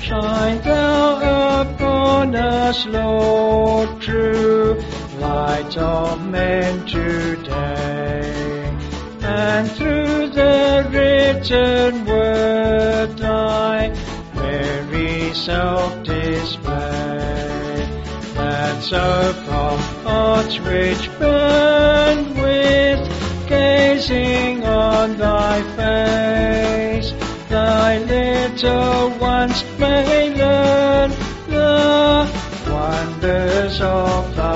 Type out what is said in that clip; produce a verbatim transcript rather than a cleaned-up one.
Shine thou upon us, Lord, true light of men today, and through the written word thy very self display, that so from hearts which burn with gazing on thy face, thy little ones may learn the wonders of thy